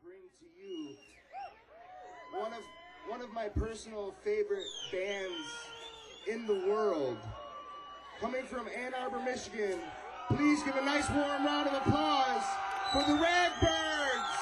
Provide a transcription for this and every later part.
bring to you one of my personal favorite bands in the world. Coming from Ann Arbor, Michigan, please give a nice warm round of applause for the Radbirds!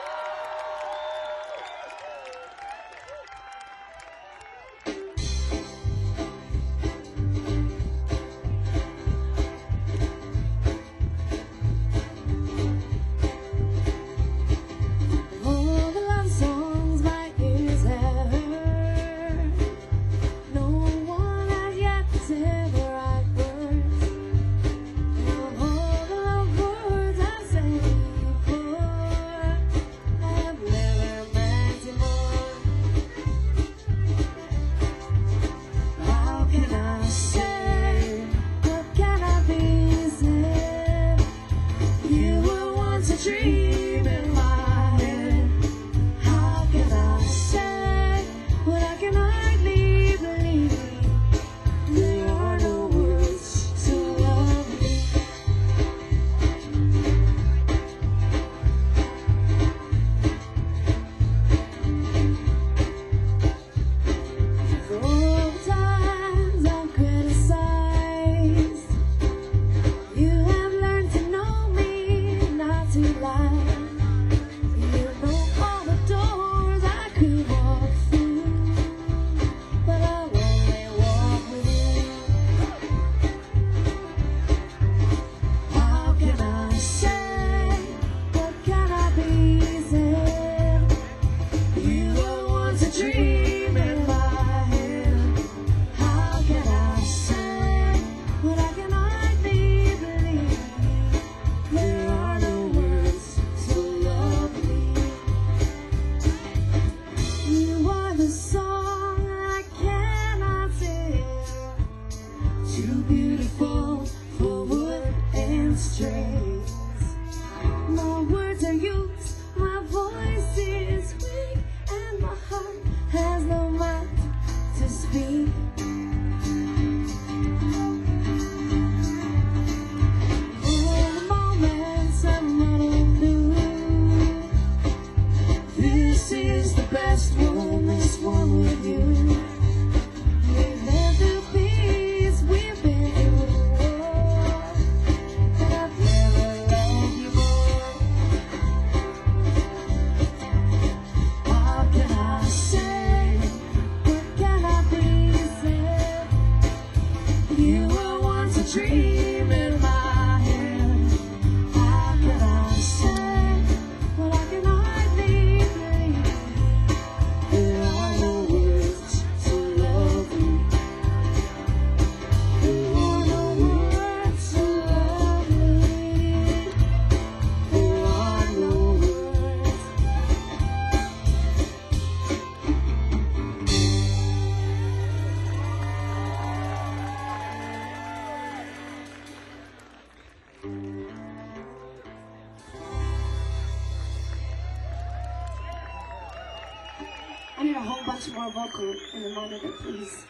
I need a whole bunch more vocal in the monitor, please.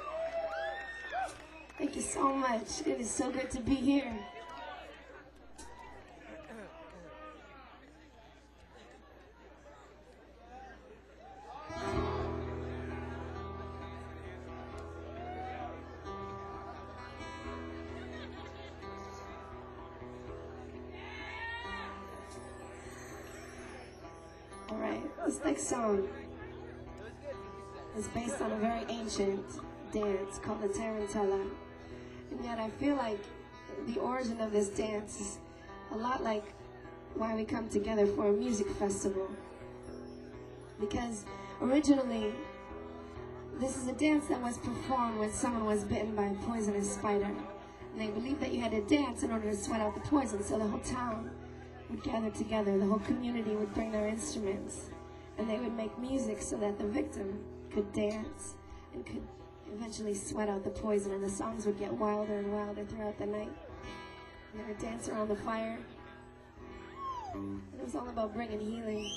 Thank you so much. It is so good to be here. All right, this next song is based on a very ancient dance called the Tarantella. And yet I feel like the origin of this dance is a lot like why we come together for a music festival. Because originally, this is a dance that was performed when someone was bitten by a poisonous spider. And they believed that you had to dance in order to sweat out the poison, so the whole town would gather together, the whole community would bring their instruments, and they would make music so that the victim could dance and could eventually sweat out the poison, and the songs would get wilder and wilder throughout the night. And they would dance around the fire. And it was all about bringing healing.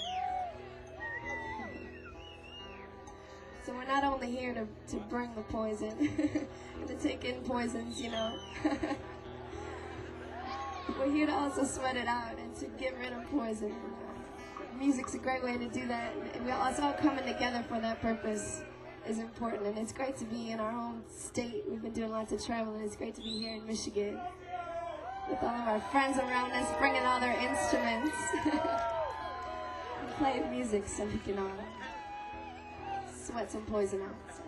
So we're not only here to bring the poison, and to take in poisons, you know. We're here to also sweat it out and to get rid of poison. music's a great way to do that. And we all coming together for that purpose is important. And it's great to be in our home state. We've been doing lots of traveling. It's great to be here in Michigan with all of our friends around us, bringing all their instruments and playing music so we can all sweat some poison out. So.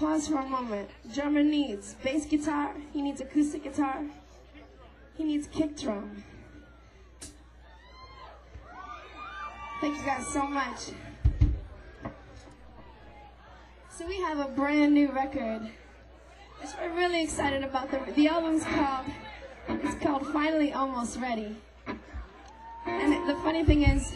pause for a moment. Drummer needs bass guitar, he needs acoustic guitar, he needs kick drum. Thank you guys so much. So we have a brand new record, which we're really excited about. The album's called Finally Almost Ready. And the funny thing is,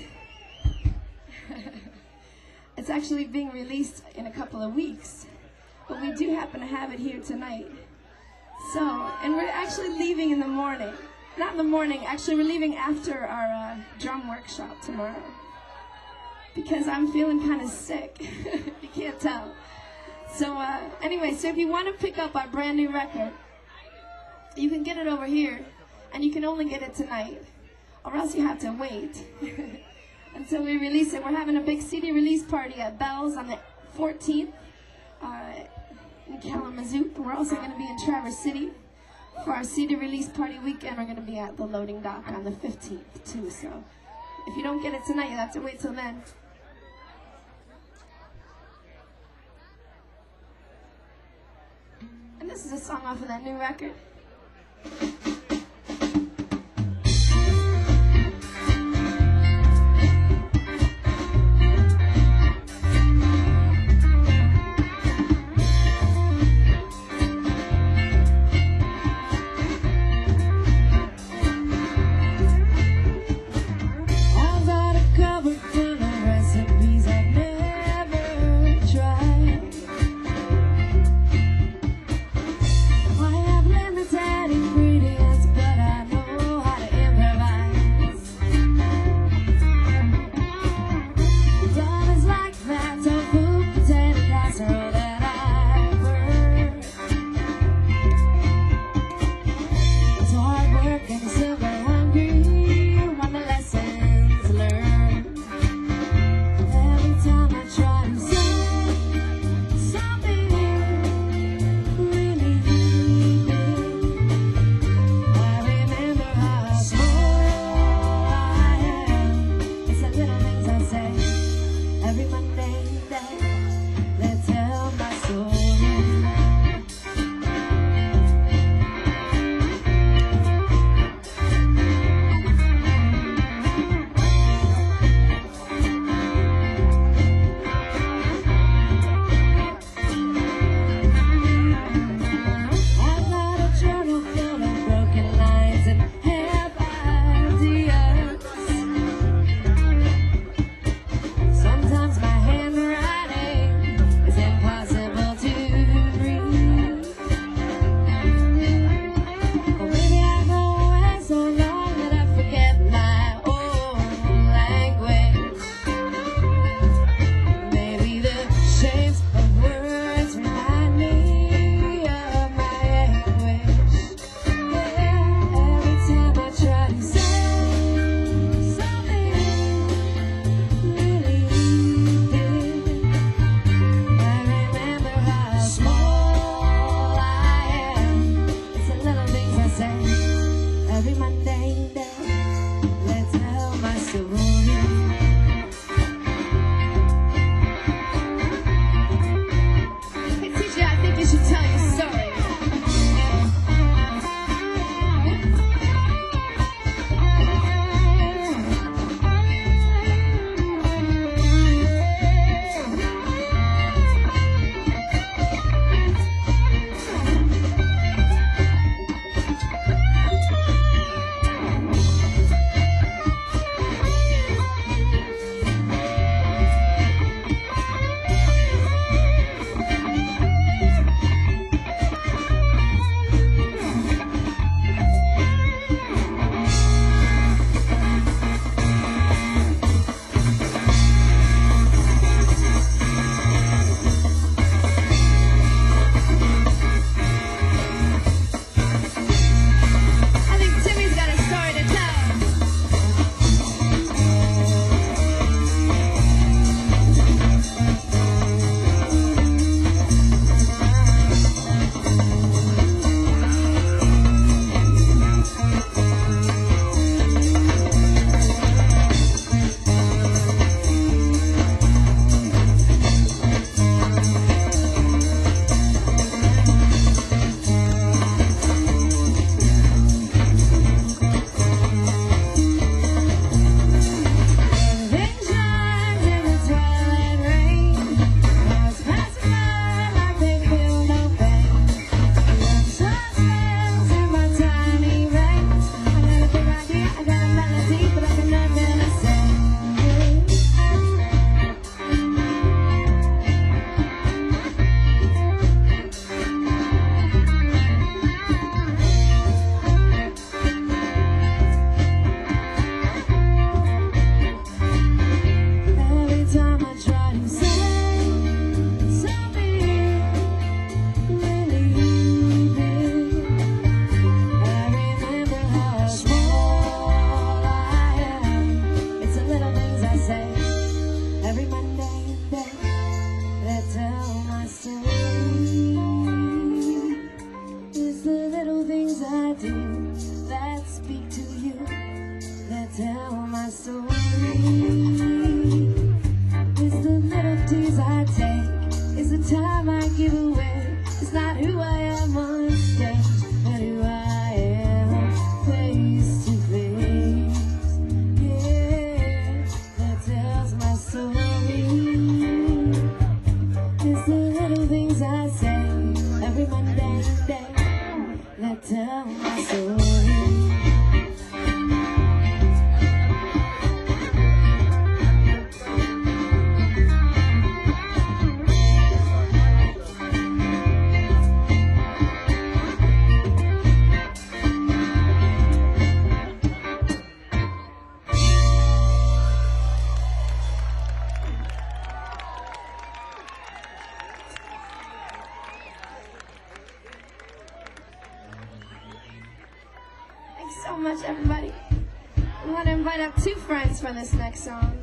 it's actually being released in a couple of weeks, but we do happen to have it here tonight. So, and we're actually leaving in the morning. Not in the morning, actually we're leaving after our drum workshop tomorrow. Because I'm feeling kind of sick, you can't tell. So anyway, so if you want to pick up our brand new record, you can get it over here, and you can only get it tonight, or else you have to wait until we release it. We're having a big CD release party at Bell's on the 14th in Kalamazoo. We're also going to be in Traverse City for our CD release party weekend. We're going to be at the loading dock on the 15th too. So if you don't get it tonight, you have to wait till then. And this is a song off of that new record. Ingredients things I do that speak to you, that tell my story. It's the liberties I take, it's the time I give away. It's not who I am on stage, but who I am face to face. Yeah, that tells my story. It's the little things I say every Monday day that tell my story. Thanks so much, everybody. I want to invite up two friends for this next song.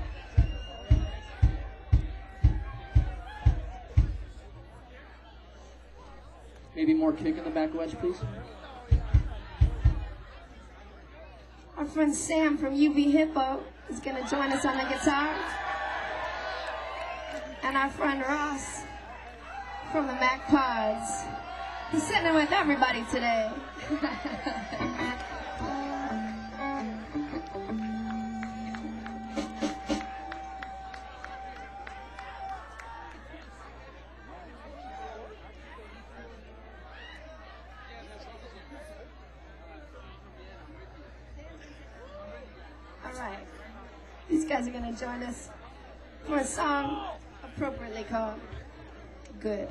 Maybe more kick in the back wedge, please. Our friend Sam from UB Hippo is going to join us on the guitar. And our friend Ross from the Mac Pods. He's sitting with everybody today. All right. These guys are going to join us for a song appropriately called Good.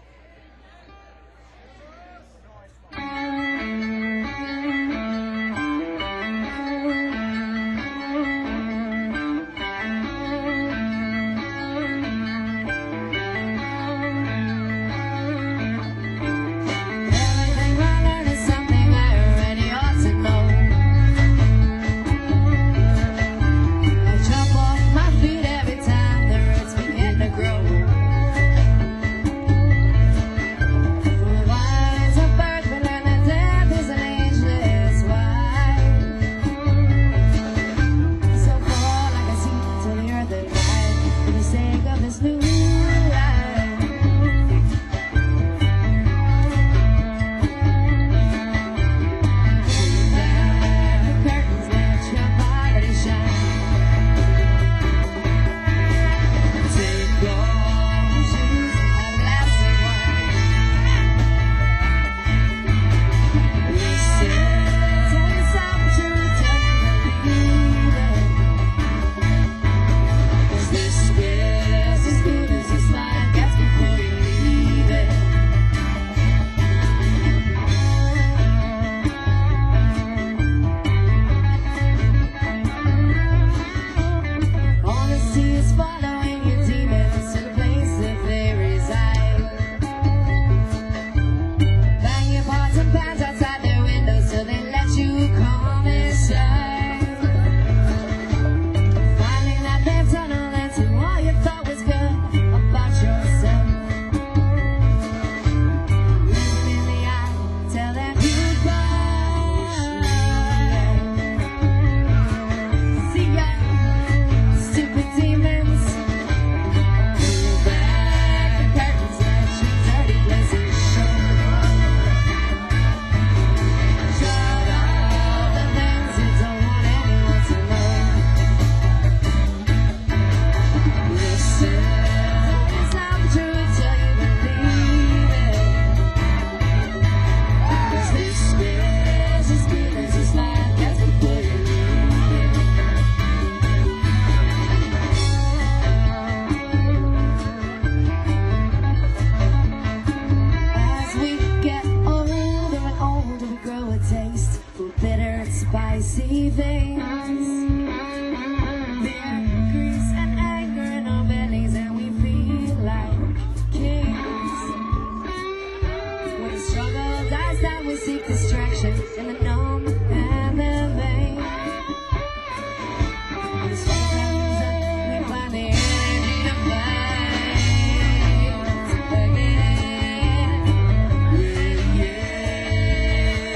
Spicy things, grease and anger in our bellies, and we feel like kings. When the struggle dies down, we seek distraction in the numb and the vain. When the struggle comes up, we find the energy to fight again. Yeah, yeah.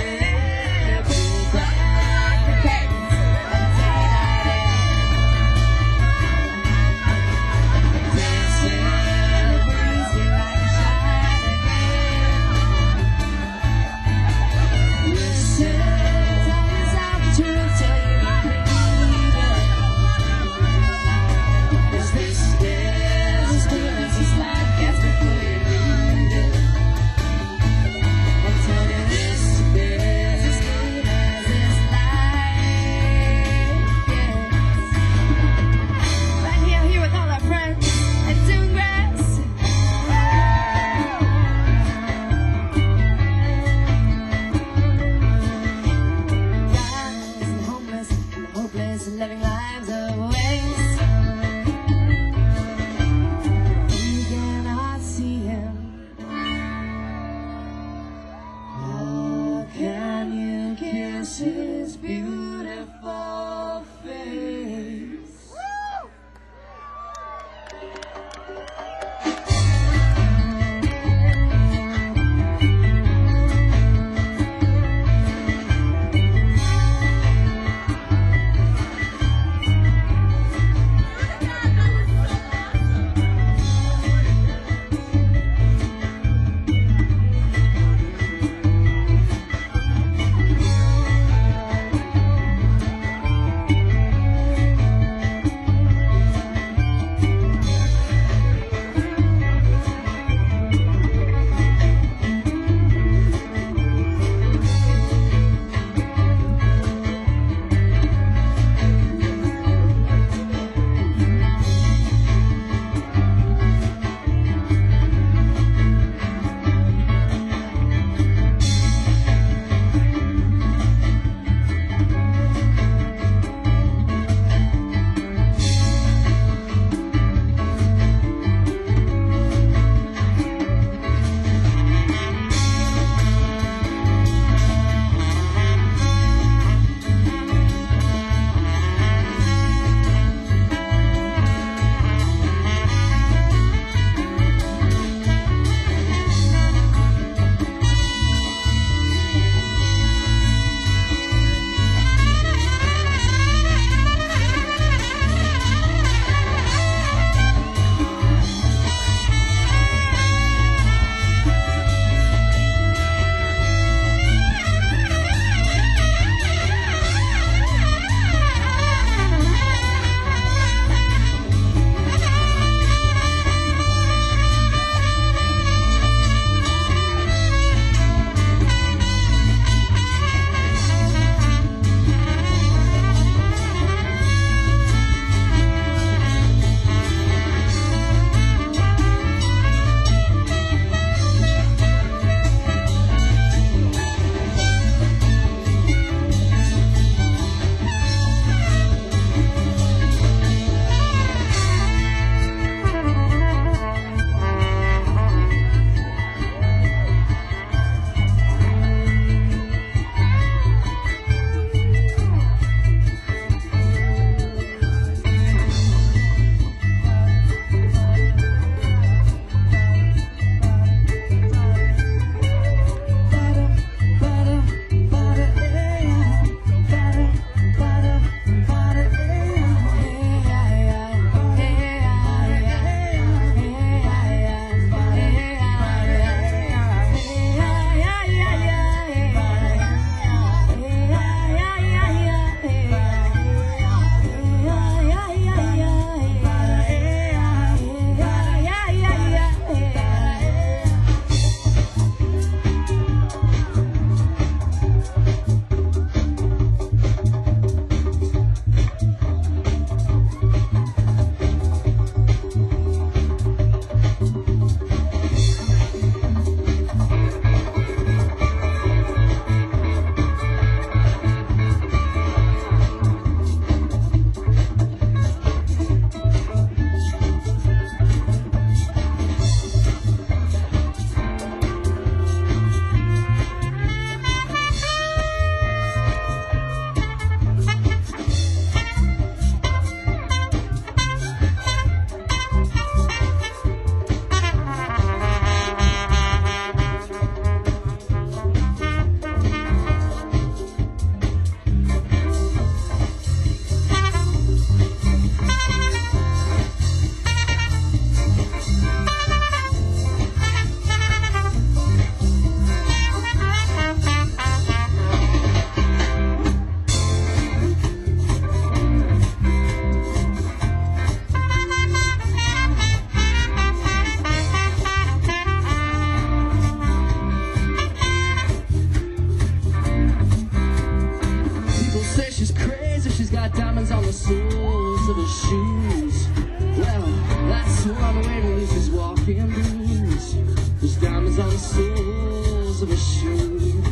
the soles of her shoes. Well, that's one way to lose his walking blues. There's diamonds on the soles of her shoes.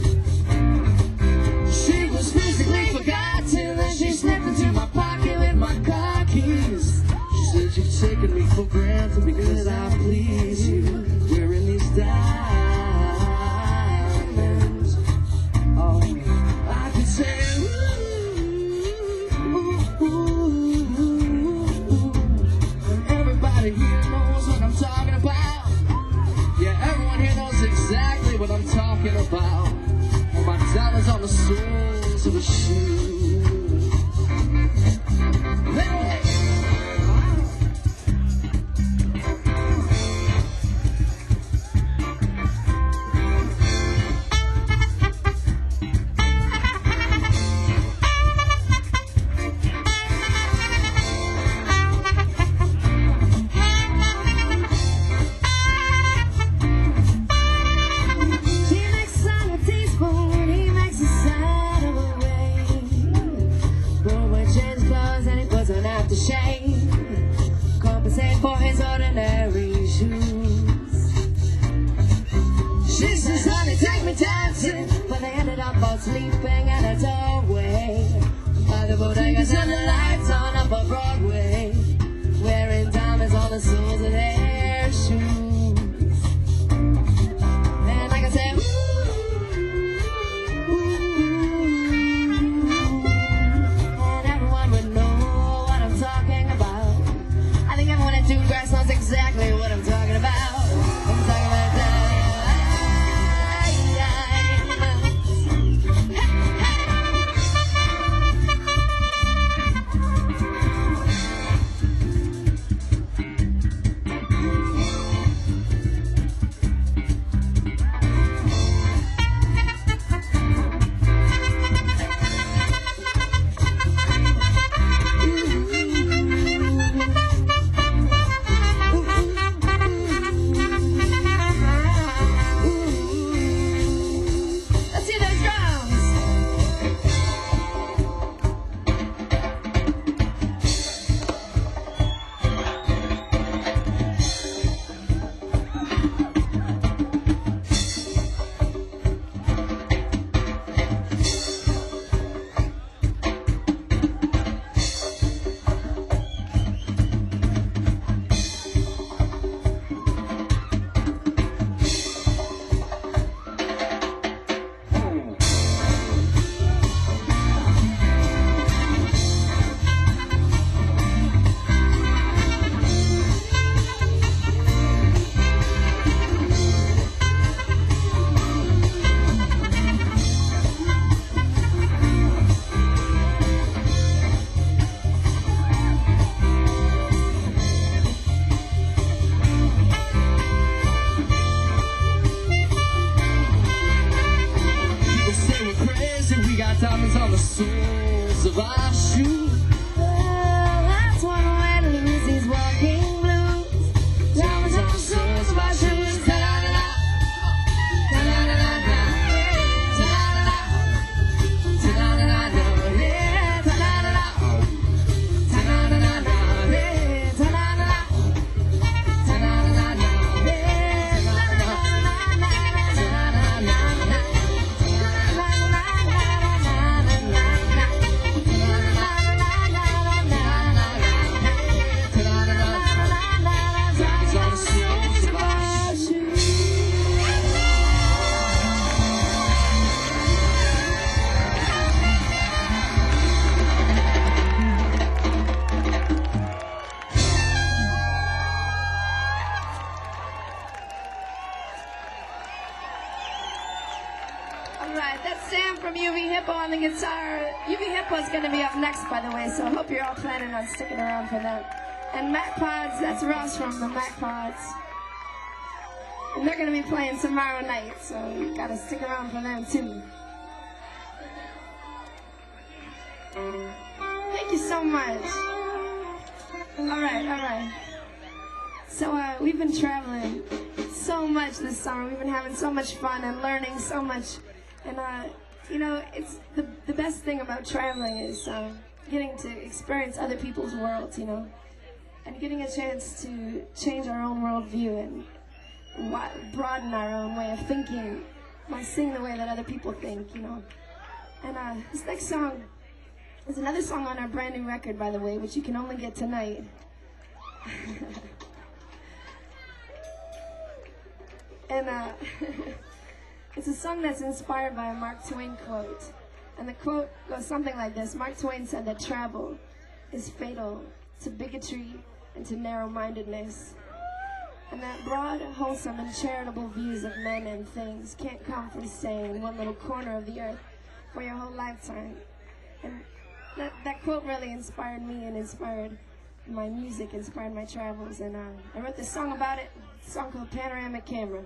She was physically forgotten, then she slipped into my pocket with my car keys. She said you've taken me for granted because I please you. Wearing these diamonds. Oh, I could say, and everybody here knows what I'm talking about. Yeah, everyone here knows exactly what I'm talking about. My diamonds on the soles of a shoe. Hey! Compensate for his ordinary shoes. She says, honey, take me dancing, but they ended up both sleeping at a doorway by the bodegas and the lights on up on Broadway, wearing diamonds on the soles of their shoes. And I can say, ooh, and everyone would know what I'm talking about. I think everyone in Toothgrass knows exactly what I'm talking about. I'm talking about diamonds on the soles of our shoes. Well, that's one way to lose these walking blues. Diamonds on the soles of our shoes. Ta-da-da-da, ta-da-da-da-da, ta-da-da-da, ta-da-da-da-da, yeah, ta-da-da-da, ta-da-da-da-da, yeah, ta-da-da-da, ta-da-da-da-da, yeah, ta-da-da-da-da. Alright, that's Sam from UV Hippo on the guitar. UV Hippo's gonna be up next, by the way, so I hope you're all planning on sticking around for that. And Mac Pods, that's Ross from the Mac Pods. And they're gonna be playing tomorrow night, so you gotta stick around for them too. Thank you so much. Alright. So we've been traveling so much this summer. We've been having so much fun and learning so much. And you know, it's the best thing about traveling is getting to experience other people's worlds, you know, and getting a chance to change our own worldview and broaden our own way of thinking by seeing the way that other people think, you know. And this next song is another song on our brand new record, by the way, which you can only get tonight. And it's a song that's inspired by a Mark Twain quote. And the quote goes something like this. Mark Twain said that travel is fatal to bigotry and to narrow-mindedness. And that broad, wholesome, and charitable views of men and things can't come from staying in one little corner of the earth for your whole lifetime. And that quote really inspired me and inspired my music, inspired my travels. And I wrote this song about it. It's a song called Panoramic Camera.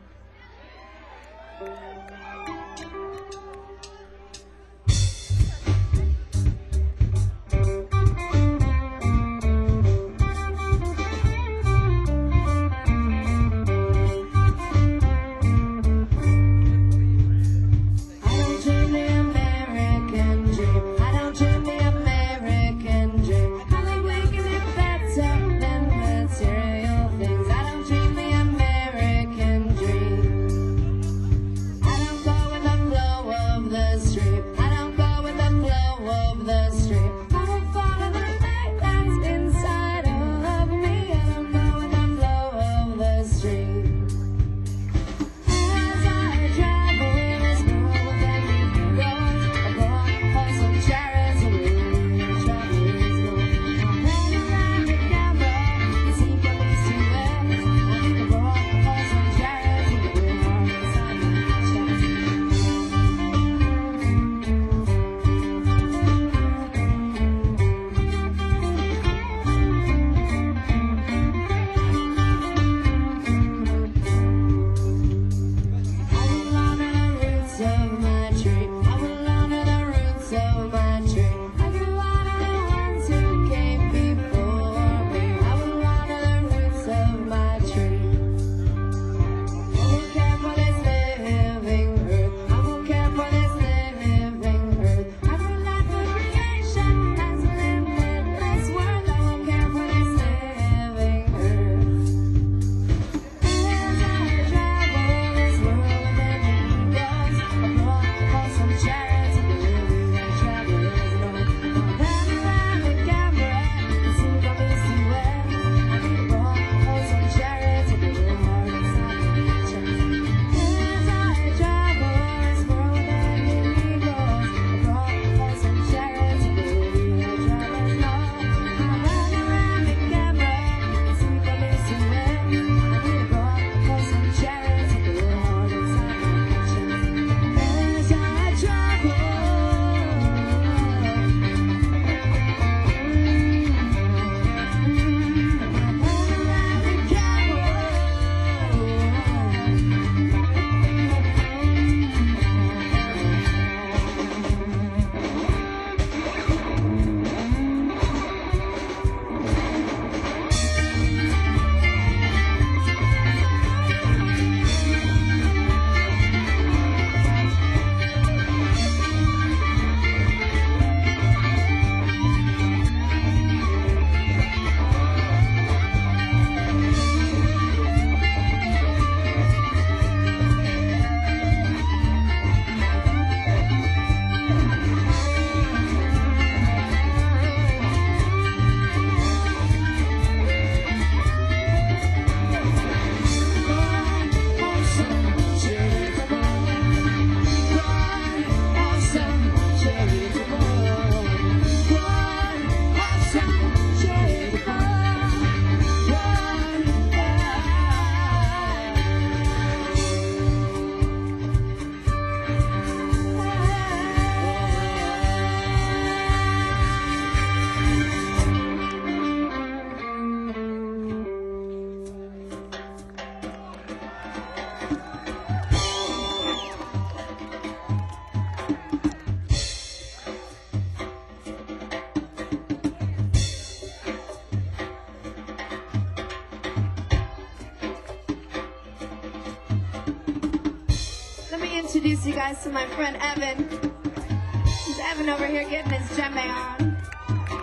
Introduce you guys to my friend Evan. This is Evan over here getting his djembe on.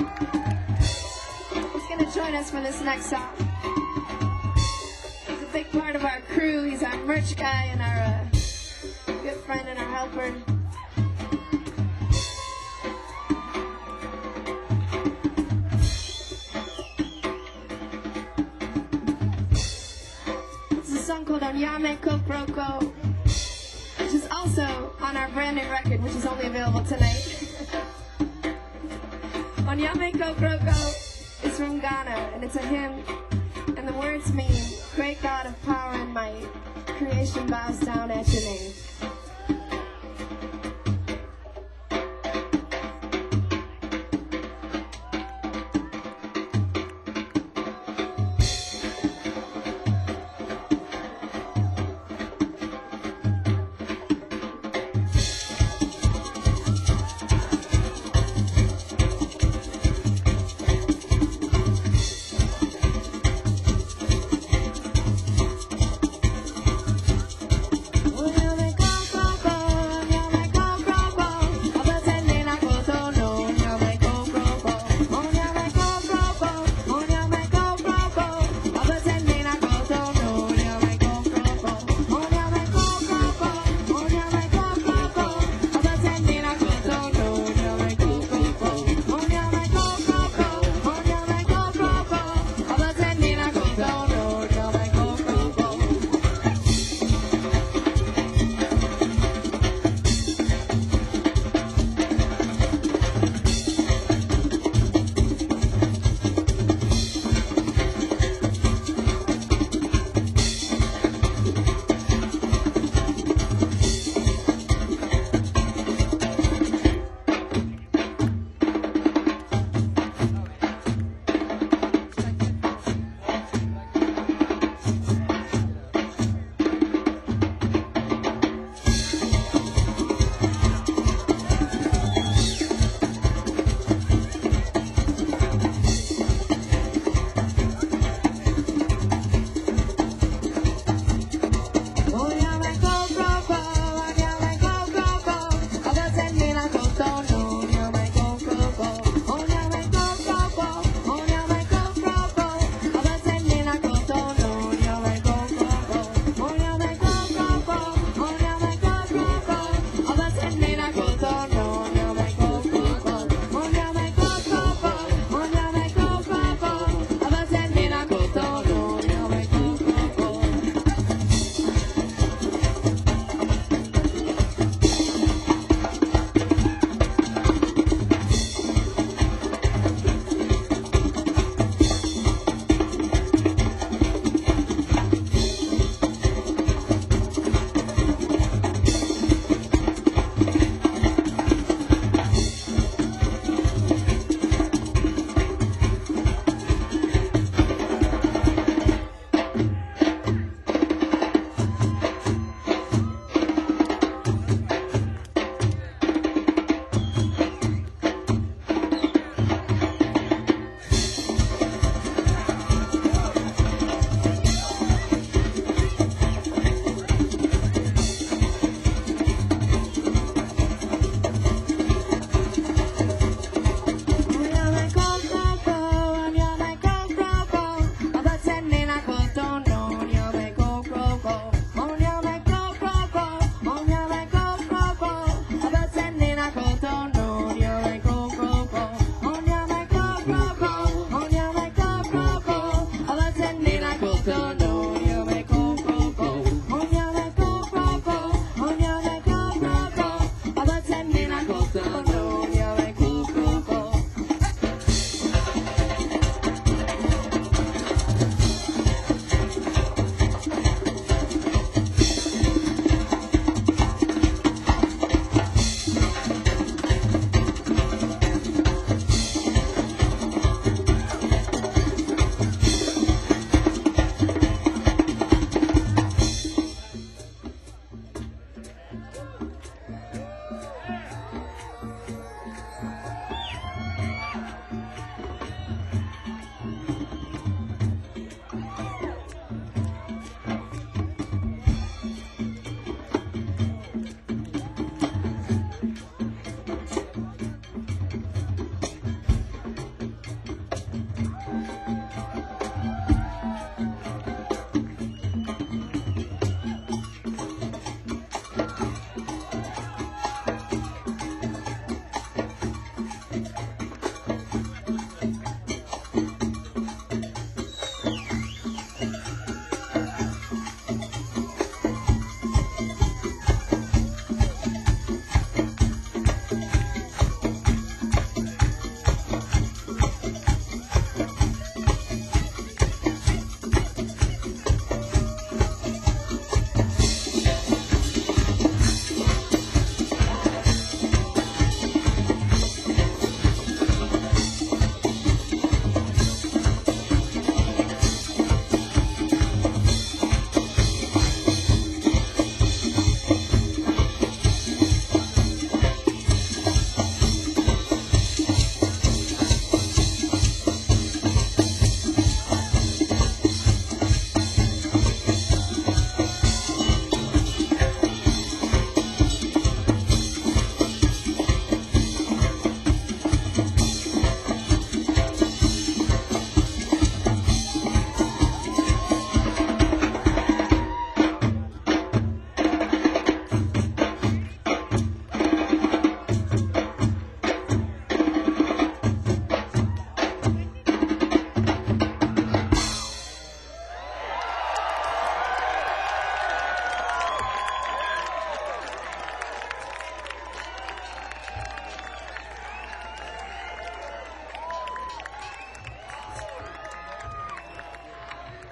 gonna join us for this next song. He's a big part of our crew. He's our merch guy and our good friend and our helper. This is a song called Onyame Kokroko, which is also on our brand new record, which is only available tonight. Onyame Kokroko is from Ghana, and it's a hymn, and the words mean, great God of power and might, creation bows down at your name.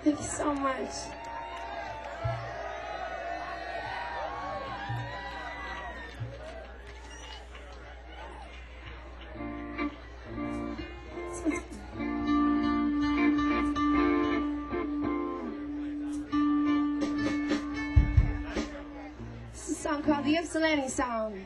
Thank you so much. This is a song called the Ypsilanti Song.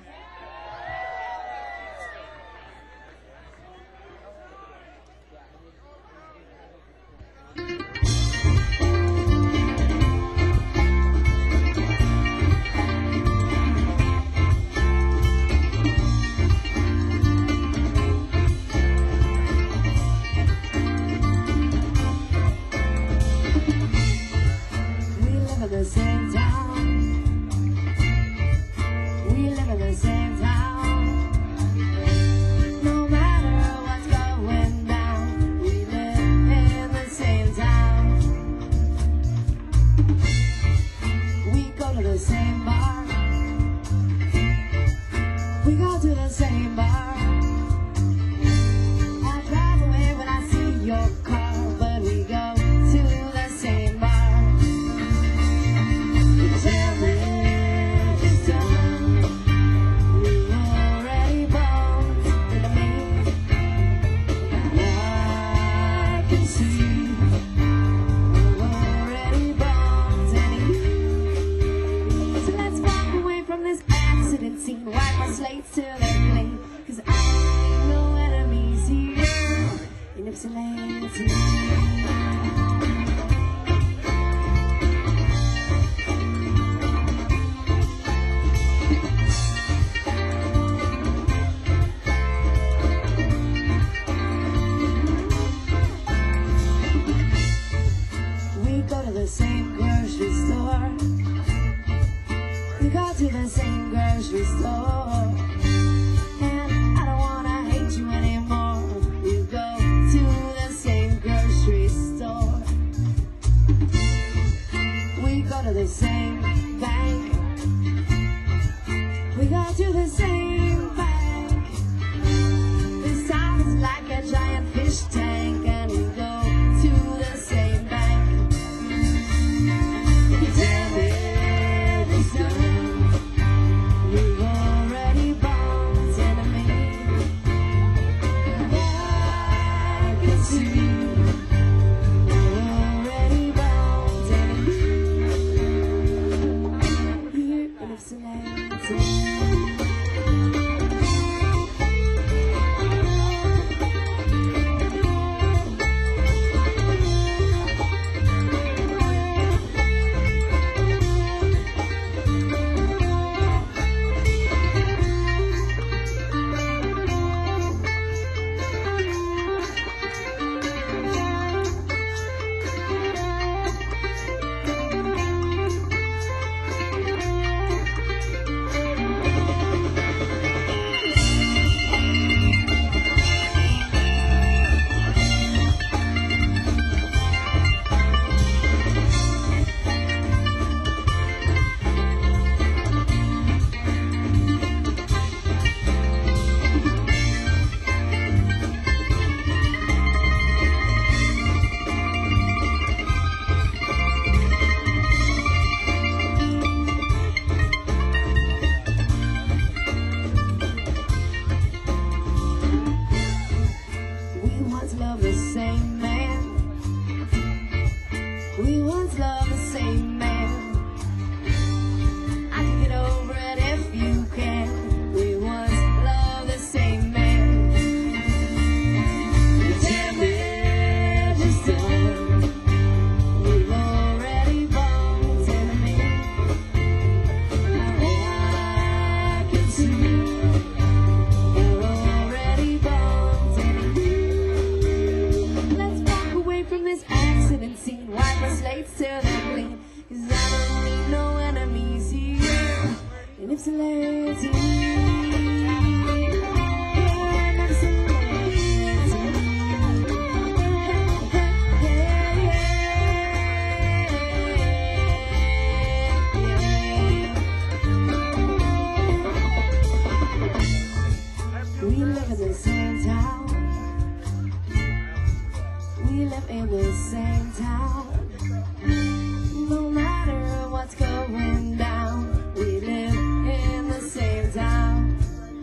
We live in the same town.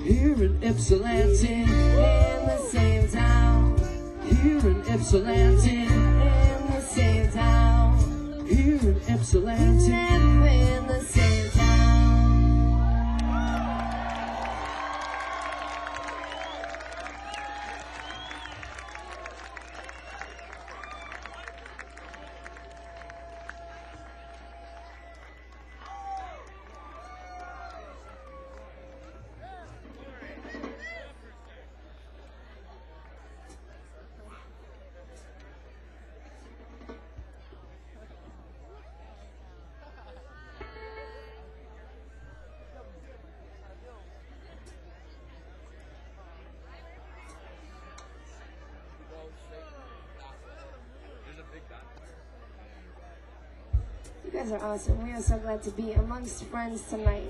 Here in Ypsilanti, in the same town. Here in Ypsilanti, in the same town. Here in Ypsilanti, live in the same town. You guys are awesome. We are so glad to be amongst friends tonight.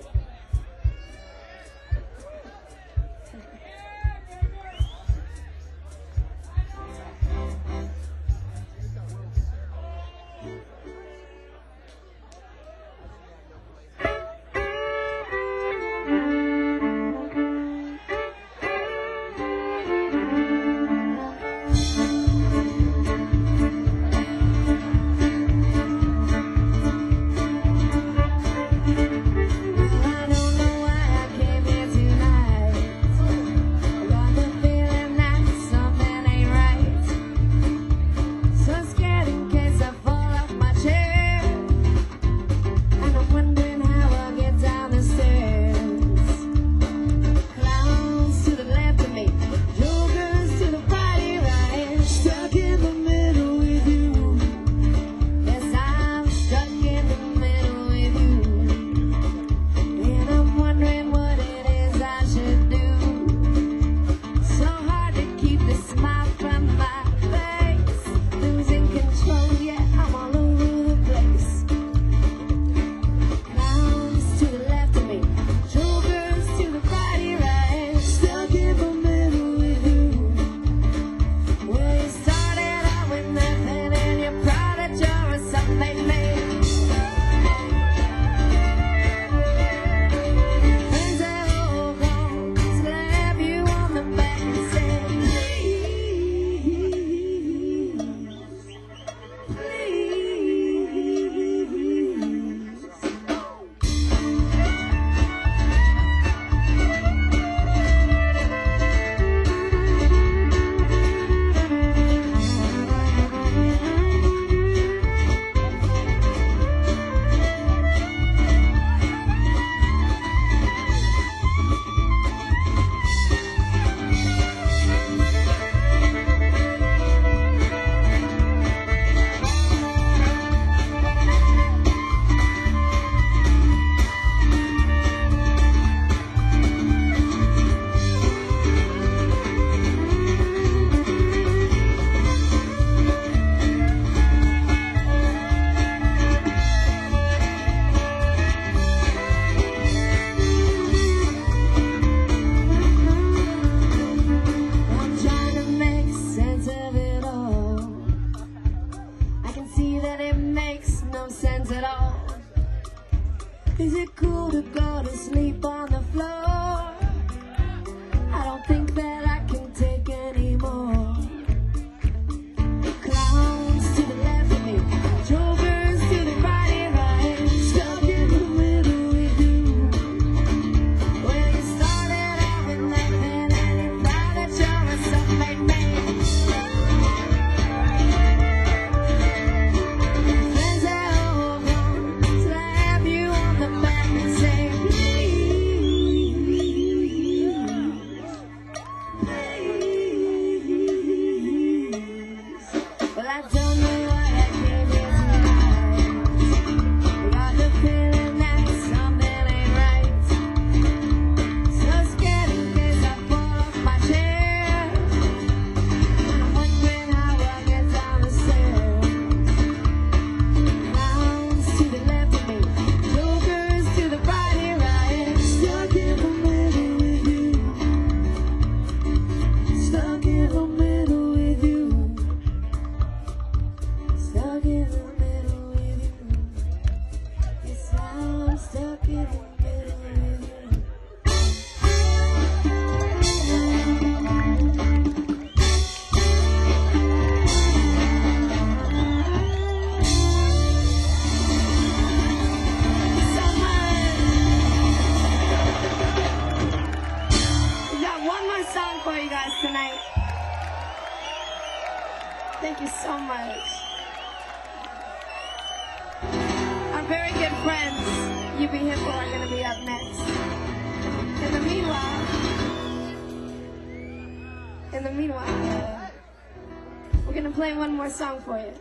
song for you guys tonight. Thank you so much. Our very good friends, UB Hippo, are going to be up next. In the meanwhile, we're going to play one more song for you.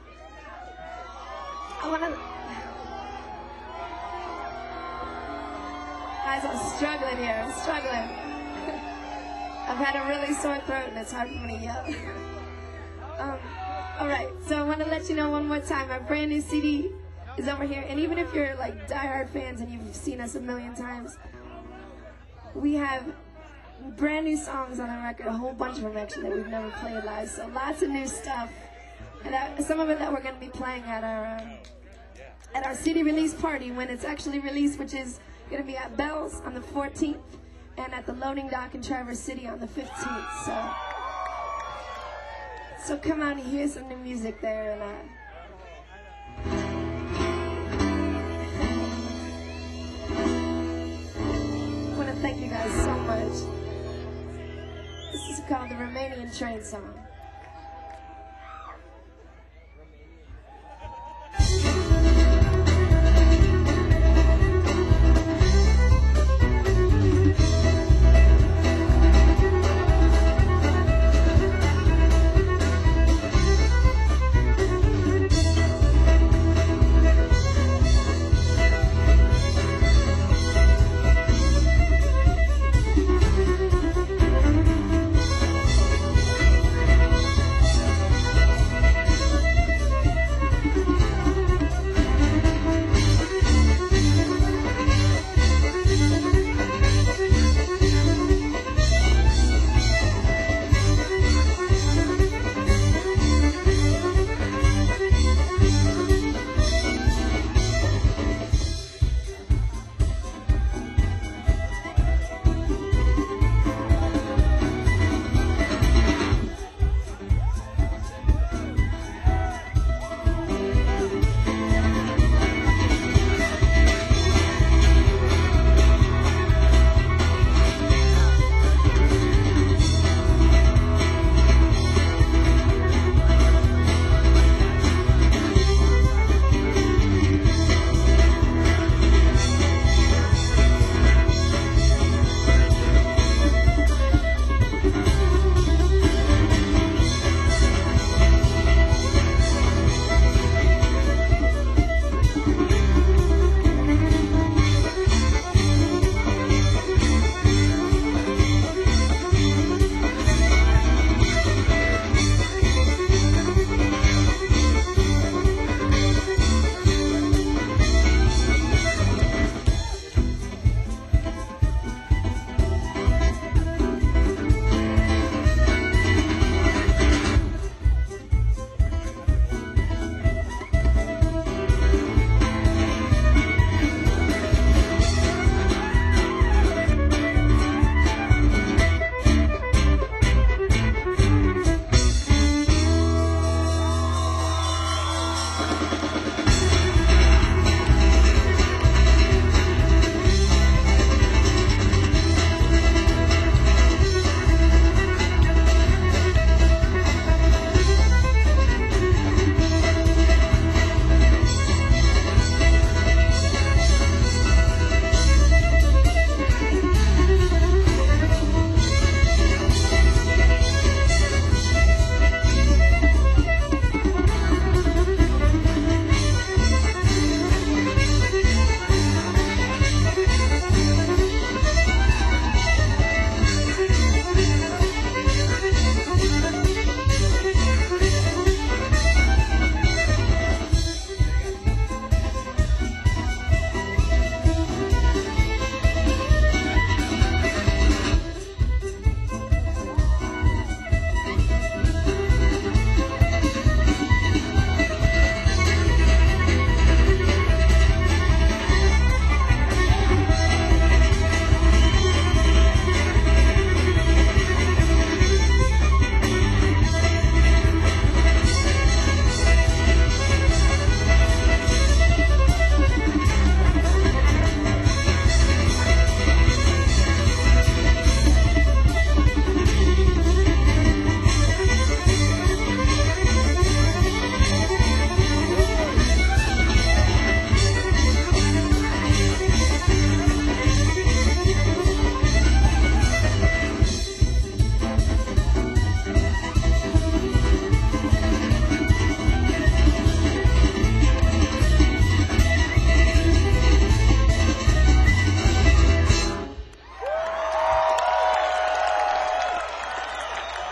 Guys, I'm struggling here. I'm struggling. I've had a really sore throat and it's hard for me to yell. Alright, so I want to let you know one more time, our brand new CD is over here. And even if you're like diehard fans and you've seen us a million times, we have brand new songs on the record, a whole bunch of them actually that we've never played live. So lots of new stuff. And some of it that we're going to be playing at our CD release party when it's actually released, which is going to be at Bell's on the 14th and at the Loading Dock in Traverse City on the 15th. So come out and hear some new music there. And I want to thank you guys so much. This is called the Romanian Train Song.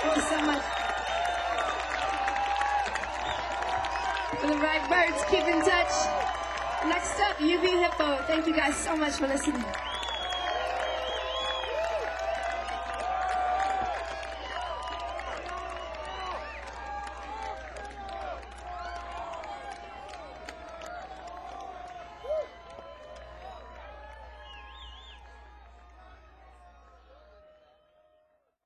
Thank you so much. For the Ragbirds, keep in touch. Next up, UB Hippo. Thank you guys so much for listening.